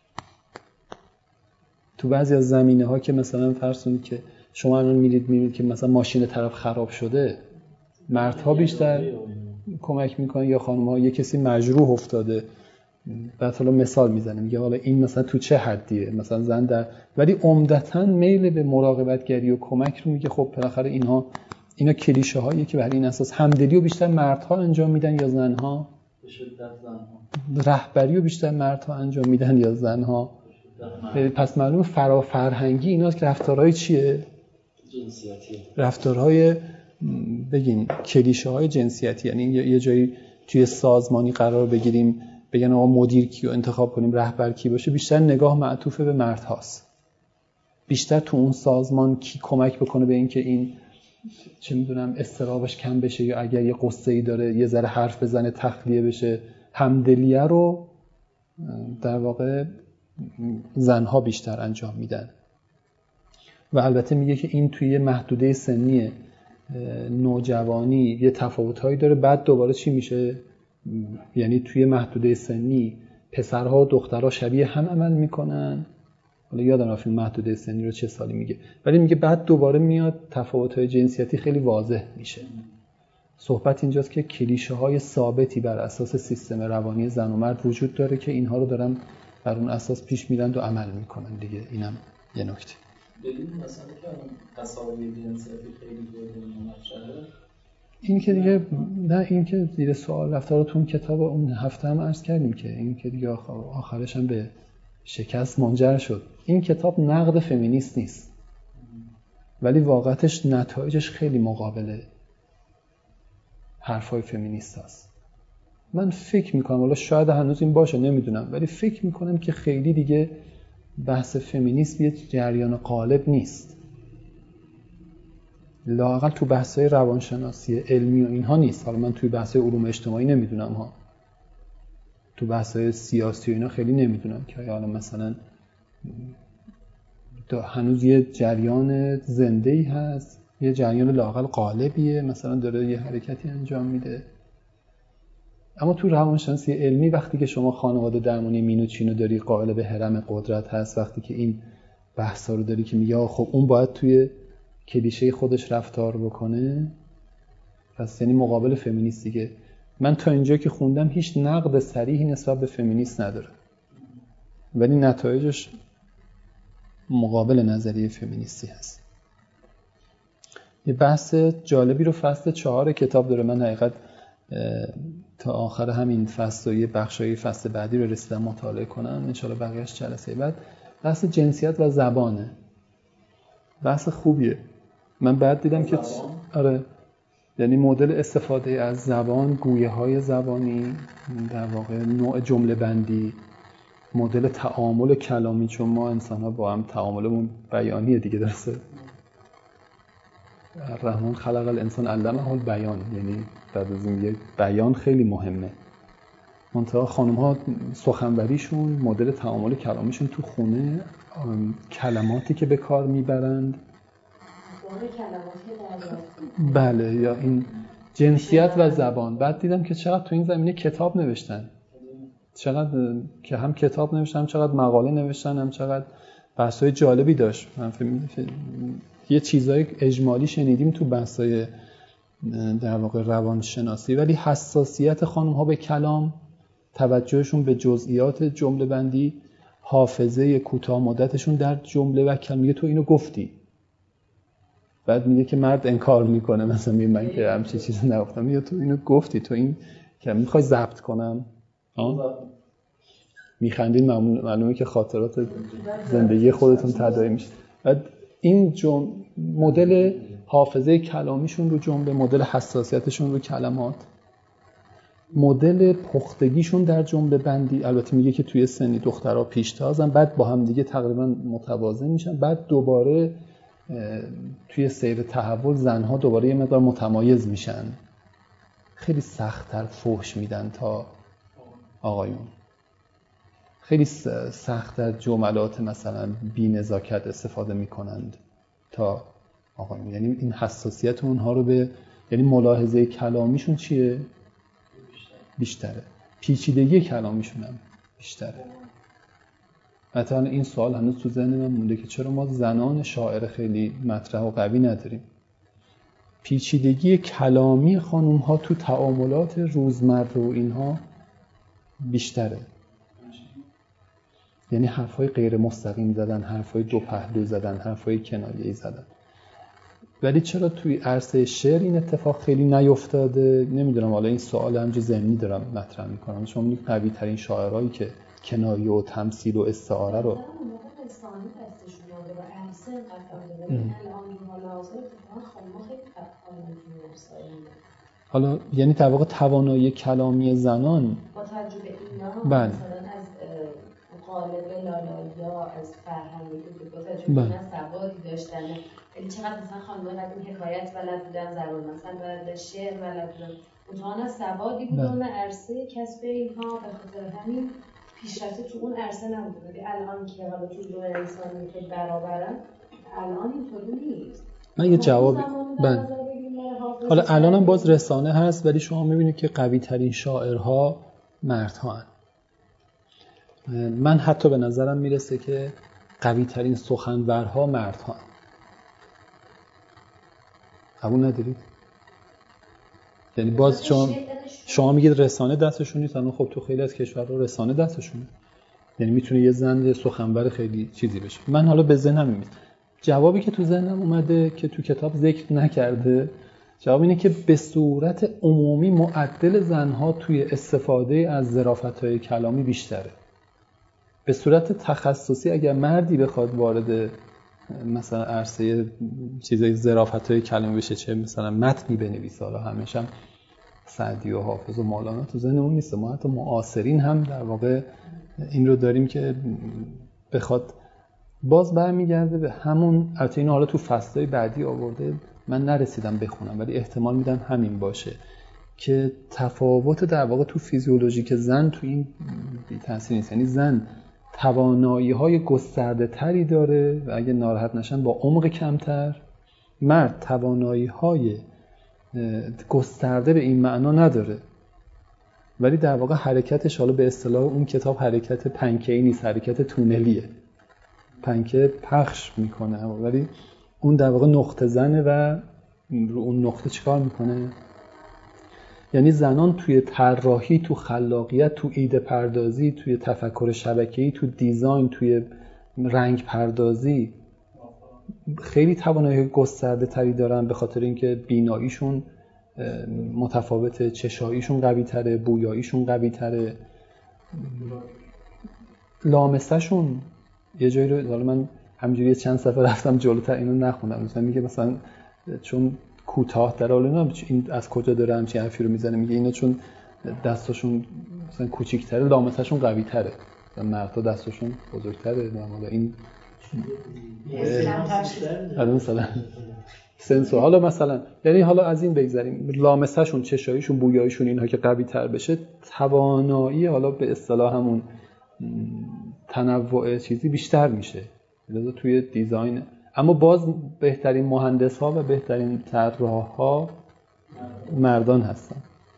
تو بعضی از زمینه‌ها که مثلا فرض کنید که شما الان میرید که مثلا ماشین طرف خراب شده، مردها بیشتر کمک میکنن یا خانم‌ها؟ یه کسی مجروح افتاده، بعد حالا مثال میزنه، میگه حالا این مثلا تو چه حدیه، مثلا زن در، ولی عمدتاً میل به مراقبتگری و کمک رو میگه خب بالاخره اینا کلیشه هاییه که بر این اساس همدلی رو بیشتر مردها انجام میدن یا زنها؟ به شدت زنها. رهبری رو بیشتر مردها انجام میدن یا زنها؟ پس معلومه فرهنگی ایناست که رفتارهای چیه؟ جنسیتی. رفتارهای بگین کلیشه های جنسیتی، یعنی یه جایی توی سازمانی قرار بگیریم بگن آقا مدیر کیو انتخاب کنیم، رهبر کی باشه، بیشتر نگاه معطوف به مرد هاست. بیشتر تو اون سازمان کی کمک بکنه به این که این چه میدونم اضطرابش کم بشه، یا اگر یه قصه‌ای داره یه ذره حرف بزنه تخلیه بشه. همدلیه رو در واقع زنها بیشتر انجام میدن. و البته میگه که این توی محدوده سنی نوجوانی یه تفاوت‌هایی داره. بعد دوباره چی میشه؟ یعنی توی محدوده سنی پسرها و دخترها شبیه هم عمل میکنن. حالا یادم رفت محدوده سنی رو چه سالی میگه، ولی میگه بعد دوباره میاد تفاوت‌های جنسیتی خیلی واضح میشه. صحبت اینجاست که کلیشه‌های ثابتی بر اساس سیستم روانی زن و مرد وجود داره که اینها رو دارن بر اون اساس پیش میرن و عمل میکنن دیگه. اینم یه نکته. دلیل مثلا که اون تصاویر جنسیتی خیلی زیاده. این که دیگه نه، این که زیر سوال رفتارتون کتاب اون هفته هم عرض کردیم که این که دیگه آخرش هم به شکست منجر شد. این کتاب نقد فمینیست نیست، ولی واقعتش نتایجش خیلی مقابل حرفای فمینیست هست. من فکر میکنم، حالا شاید هنوز این باشه نمیدونم، ولی فکر میکنم که خیلی دیگه بحث فمینیسم یه جریان غالب نیست، لااقل تو بحث‌های روانشناسی علمی و اینها نیست. حالا من توی بحث‌های علوم اجتماعی نمیدونم ها، تو بحث‌های سیاسی و اینا خیلی نمیدونم که حالا مثلا هنوز یه جریان زنده‌ای هست، یه جریان لااقل غالبیه، مثلا داره یه حرکتی انجام میده. اما تو روانشناسی علمی وقتی که شما خانواده درمانی مینوچینو داری قائل به هرم قدرت هست، وقتی که این بحثا رو داری که میگه خب اون باید توی کلیشه خودش رفتار بکنه، پس یعنی مقابل فمینیست دیگه. من تا اینجا که خوندم هیچ نقد صریحی نسبت به فمینیست نداره. ولی نتایجش مقابل نظریه فمینیستی هست. یه بحث جالبی رو فصل 4 کتاب داره. من حقیقت تا آخر همین فصل و یه بخشای فصل بعدی رو رسیدم مطالعه کنم، انشالله بقیه‌اش جلسه بعد. بحث جنسیت و زبانه. بحث خوبیه. من بعد دیدم که آره، یعنی مدل استفاده از زبان، گویه‌های زبانی، در واقع نوع جمله بندی، مدل تعامل کلامی، چون ما انسان‌ها با هم تعاملمون بیانیه دیگه، درسته؟ الرحمن خلق الانسان علمه البیان، یعنی بعد از این بیان خیلی مهمه. منتها خانم‌ها سخنوریشون، مدل تعامل کلامیشون تو خونه، کلماتی که به کار میبرند، بله، یا این جنسیت و زبان. بعد دیدم که چقدر تو این زمینه کتاب نوشتن، چقدر که هم کتاب نوشتن، هم چقدر مقاله نوشتن، هم چقدر بحث‌های جالبی داشت. من یه چیزای اجمالی شنیدیم تو بحث‌های در واقع روانشناسی، ولی حساسیت خانم‌ها به کلام، توجهشون به جزئیات جمله بندی، حافظه کوتاه مدتشون در جمله و کلمه. میگه تو اینو گفتی، بعد میگه که مرد انکار میکنه، مثلا میگه من که همچین چیزی نگفتم، میگه تو اینو گفتی، تو این که میخوای ضبط کنم. میخندین، معلومه که خاطرات زندگی خودتون تداعی میشه. بعد این مدل حافظه کلامیشون رو جمله، مدل حساسیتشون رو کلمات، مدل پختگیشون در جمله بندی. البته میگه که توی سنی دخترها پیشتازن، بعد با هم دیگه تقریبا متوازن میشن، بعد دوباره توی سیر تحول زنها دوباره یه مقدار متمایز میشن، خیلی سخت‌تر فحش میدن تا آقایون، خیلی سخت‌تر جملات مثلا بی‌نزاکت استفاده میکنند تا آقایون. یعنی این حساسیت اونها رو به، یعنی ملاحظه کلامیشون چیه؟ بیشتره. پیچیدگی کلامیشون هم بیشتره. مثلا این سوال هنوز تو ذهن من مونده که چرا ما زنان شاعر خیلی مطرح و قوی نداریم؟ پیچیدگی کلامی خانوم ها تو تعاملات روزمره و اینها بیشتره. یعنی حرفای غیر مستقیم زدن، حرفای دو پهلو زدن، حرفای کنایه‌ای زدن. ولی چرا توی عرصه شعر این اتفاق خیلی نیفتاده؟ نمیدونم، حالا این سوال همینجوری ذهنی دارم مطرح میکنم. شما میگید قوی ترین شاعرایی که کنایه و تمثیل و استعاره رو حالا یعنی در واقع توانایی کلامی زنان با تجربه اینا، بله، مثلا از قالب لالایی‌ها، از فرهنگی که با تجربه اینا سوادی داشتن، یعنی چقدر مثلا خانم‌ها قدیم حکایت بلد بودن، ضرور مثلا بلد شعر بلد بودن، اونها سوادی بودن عرصه کسب اینها، به خاطر همین پیشرفت تو اون عرصه نبوده. ولی الان که حالا تو دو انسانی که برابرن، الان اینطوری نیست. من یه جواب حالا الان هم باز رسانه هست، ولی شما میبینید که قوی ترین شاعرها مردها هستند. من حتی به نظرم میرسه که قوی ترین سخنورها مردها هستند. قبول ندارید؟ یعنی باز شما میگید رسانه دستشون نیست، اما خب تو خیلی از کشورها رسانه دستشونه، یعنی میتونه یه زن سخنور خیلی چیزی بشه. من حالا به ذهنم میاد جوابی که تو ذهنم اومده که تو کتاب ذکر نکرده، جواب اینه که به صورت عمومی معدل زنها توی استفاده از ظرافت‌های کلامی بیشتره. به صورت تخصصی اگر مردی بخواد وارد مثلا عرصه چیزای ظرافت‌های کلامی بشه، چه مثلا متنی بنویسه، حالا همیشه هم سعدی و حافظ و مولانا تو ذهنمون نیست، ما حتی معاصرین هم در واقع این رو داریم که بخواد باز برمیگرده به همون. البته اینو حالا تو فصل‌های بعدی آورده، من نرسیدم بخونم، ولی احتمال میدم همین باشه که تفاوت در واقع تو فیزیولوژیک زن تو این بی تاثیر نیست. یعنی زن توانایی‌های گسترده تری داره و اگه ناراحت نشن با عمق کمتر، مرد توانایی‌های گسترده به این معنا نداره، ولی در واقع حرکتش حالا به اصطلاح اون کتاب حرکت پنکه‌ای نیست، حرکت تونلیه. پنکه پخش میکنه ولی اون در واقع نقطه زنه و رو اون نقطه چیکار میکنه؟ یعنی زنان توی طراحی، تو خلاقیت، تو ایده پردازی، توی تفکر شبکه‌ای، تو دیزاین، توی رنگ پردازی خیلی توانایی گسترده تری دارن، به خاطر اینکه بیناییشون متفاوته، چشاییشون قوی تره، بویاییشون قوی تره، لامسه‌شون یه جایی رو، حالا من همینجوری چند صفحه رفتم جلوتر اینو نخوندم، مثلا میگه مثلا چون کوتاه در حال اینا، این از کجا داره همچین حرفی رو میزنه، میگه اینا چون دستاشون مثلا کوچیک‌تره لامسه‌شون قوی‌تره، مثلا مردها دستاشون بزرگتره، حالا این مثلا سنسور، حالا مثلا یعنی حالا از این بگذریم، لامسه‌شون، چشاییشون، بویاییشون اینها که قوی‌تر بشه، توانایی حالا به اصطلاح همون تنوع چیزی بیشتر میشه، لذا توی دیزاین. اما باز بهترین مهندس‌ها و بهترین طراح‌ها مردان هستن.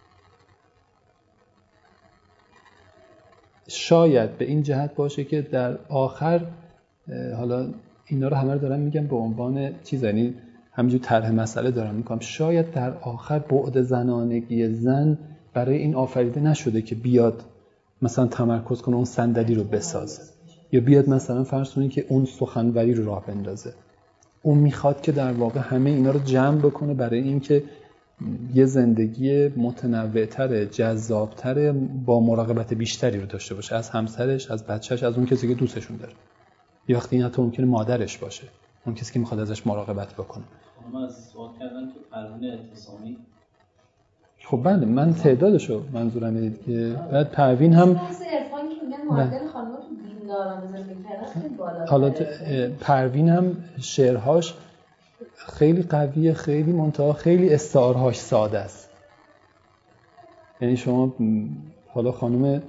شاید به این جهت باشه که در آخر، حالا اینا رو همه رو دارم میگم به عنوان چیز، یعنی همینجور طرح مسئله دارم میکنم، شاید در آخر بعد زنانگی زن برای این آفریده نشده که بیاد مثلا تمرکز کنه اون صندلی رو بسازه، یا بیاد مثلا فرض کنید که اون سخنوری رو راه بندازه. اون میخواد که در واقع همه اینا رو جمع بکنه برای اینکه یه زندگی متنوع‌تر، جذاب‌تر، با مراقبت بیشتری رو داشته باشه از همسرش، از بچه‌ش، از اون کسی که دوستشون داره. یه وقتی این حتی ممکنه مادرش باشه، اون کسی که میخواد ازش مراقبت بکنه. من از سوال کردم که پروین اعتصامی، خب بله، من تعدادشو منظورم اینه که بعد پروین هم مثل عرفان که میگن معدل خانم‌ها تو دینداران زندگی کردن خیلی بالاتره. حالا پروین هم شعرهاش خیلی قویه، خیلی منتها خیلی استعارهاش ساده است. یعنی شما حالا خانم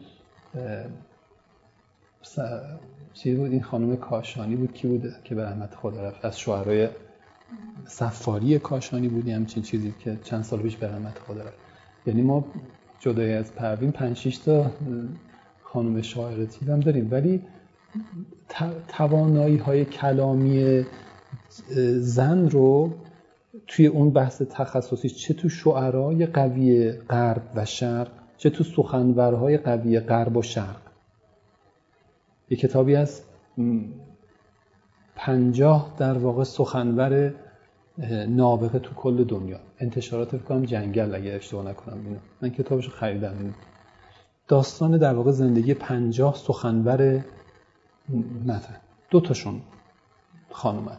چی بود این خانم کاشانی بود، کی بود که به رحمت خدا رفت، از شاعرای صفاری کاشانی بود، همچین چیزی که چند سال پیش به رحمت خدا رفت. یعنی ما جدای از پروین 5-6 تا خانم شاعر هم داریم، ولی توانایی‌های کلامی زن رو توی اون بحث تخصصی، چه تو شعرای قوی غرب و شرق، چه تو سخنورهای قوی غرب و شرق. یه کتابی از 50 در واقع سخنور نابغه تو کل دنیا، انتشارات فکر کنم جنگل اگه اشتباه نکنم، اینو من کتابشو خریدم. داستان در واقع زندگی 50 سخنور مثلا 2 تاشون خانومن،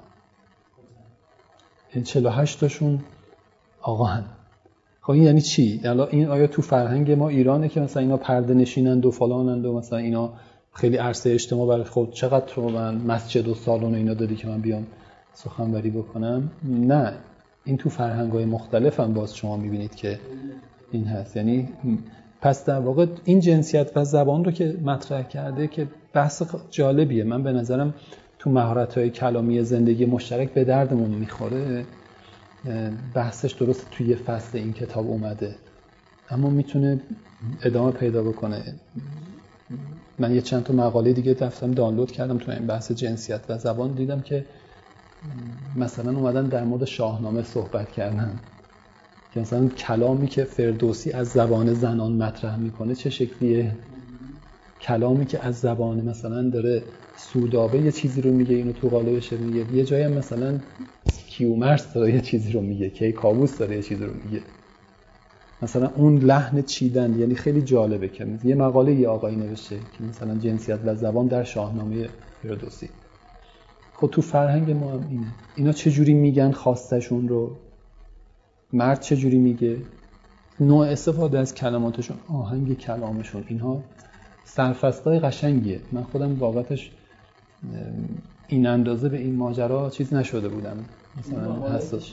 48 تاشون آقاهن. خب این یعنی چی؟ این آیا تو فرهنگ ما ایرانه که مثلا اینا پرده نشینند و فلانند و مثلا اینا خیلی عرصه اجتماع برای خود، چقدر تو من مسجد و سالن و اینا دادی که من بیام سخنوری بکنم؟ نه، این تو فرهنگ‌های مختلف هم باز شما می‌بینید که این هست. یعنی پس در واقع این جنسیت و زبان رو که مطرح کرده که بحث جالبیه، من به نظرم تو مهارت‌های کلامی زندگی مشترک به دردمون میخوره. بحثش درست توی یه فصل این کتاب اومده، اما میتونه ادامه پیدا بکنه. من یه چند تا مقاله دیگه رفتم دانلود کردم تو این بحث جنسیت و زبان، دیدم که مثلا اومدن در مورد شاهنامه صحبت کردن که مثلا کلامی که فردوسی از زبان زنان مطرح میکنه چه شکلیه، کلامی که از زبان مثلا داره سودابه یه چیزی رو میگه اینو تو قالبش میگه، یه جایی مثلا کیومرث داره یه چیزی رو میگه، کیکاووس داره یه چیزی رو میگه، مثلا اون لحن چیدن. یعنی خیلی جالبه که یه مقاله یه آقایی نوشته که مثلا جنسیت و زبان در شاهنامه فردوسی. خب تو فرهنگ ما هم اینه، اینا چه جوری میگن خواستشون رو، مرد چه جوری میگه، نوع استفاده از کلماتشون، آهنگ کلامشون، اینها سرفصلای قشنگیه. من خودم واقعتش این اندازه به این ماجرا چیز نشده بودم مثلا حساس.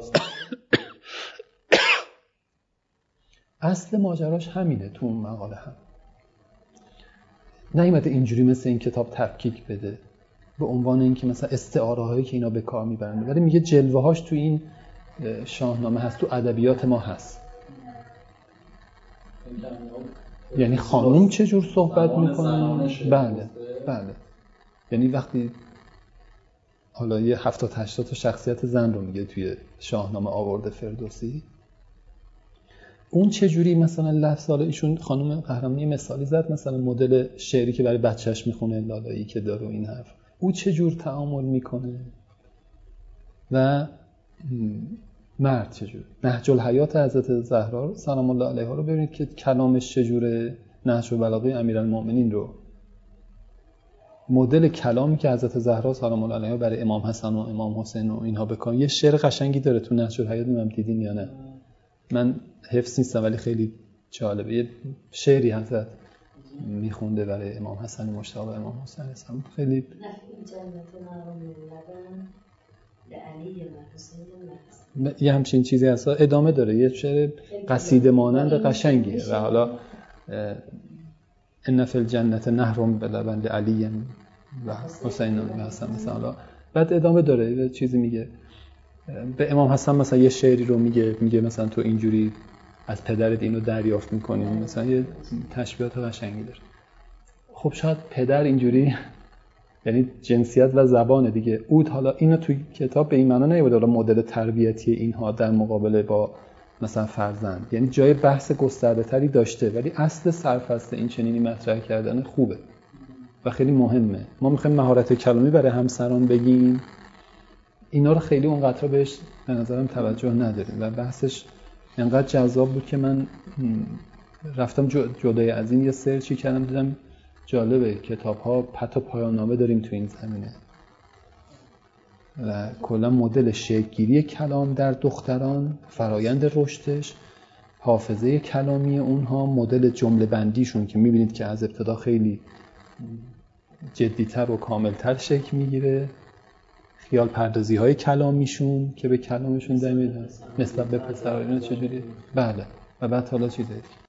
اصل ماجراش همینه تو اون مقاله هم. نیومده اینجوری مثل این کتاب تفکیک بده به عنوان اینکه مثلا استعاره هایی که اینا به کار میبرن، ولی میگه جلوه هاش تو این شاهنامه هست، تو ادبیات ما هست. یعنی خانوم چه جور صحبت میکنن؟ بله. یعنی وقتی حالا یه 70-80 تا شخصیت زن رو میگه توی شاهنامه آورده فردوسی، اون چجوری مثلا لفظ، حالا ایشون خانم قهرمانی مثالی زد، مثلا مدل شعری که برای بچهش میخونه، لالایی که داره و این حرف، او چجور تعامل میکنه و مرد چجور. نهج الحیات حضرت زهرا سلام الله علیها رو ببینید که کلامش چجوره، نهج البلاغه امیرالمؤمنین رو، مدل کلامی که حضرت زهرا سلام الله علیها برای امام حسن و امام حسین و اینها بکنن. یه شعر قشنگی داره تو نهج الحیات، نمیدونم دیدین یا نه، من حفظ نیستم ولی خیلی جالبه. یه شعری حضرت میخونده برای امام حسن مجتبی و امام حسین السلام، خیلی یه همچین چیزی هست. ادامه داره، یه شعر قصیده مانند قشنگیه و حالا ان فی الجنة نهر بلبن علی و حسین و حسن مثلا. بعد ادامه داره، یه چیزی میگه به امام حسن مثلا یه شعری رو میگه مثلا تو اینجوری از پدرت اینو دریافت میکنی، مثلا یه تشبیهات قشنگی داره. خب شاید پدر اینجوری یعنی جنسیت و زبان دیگه. اود حالا اینو توی کتاب به این معنا نیومده حالا مدل تربیتی اینها در مقابله با مثلا فرزند، یعنی جای بحث گسترده تری داشته، ولی اصل سرفصل این چنینی مطرح کردن خوبه و خیلی مهمه. ما میخوایم مهارت کلامی برای همسران بگیم، اینا رو خیلی اونقدر بهش به نظرم توجه نداریم و بحثش انقدر جذاب بود که من رفتم جدای از این یه سرچی کردم، دیدم جالبه کتاب‌ها حتی پایان‌نامه داریم تو این زمینه و کلا مدل شکل‌گیری کلام در دختران، فرایند رشدش، حافظه کلامی اونها، مدل جمله بندیشون که می‌بینید که از ابتدا خیلی جدی‌تر و کامل‌تر شکل می‌گیره، خیال پردازی‌های کلامیشون که به کلامشون دمیده نسبت به پسرها چجوری، بله، و بعد حالا چیزه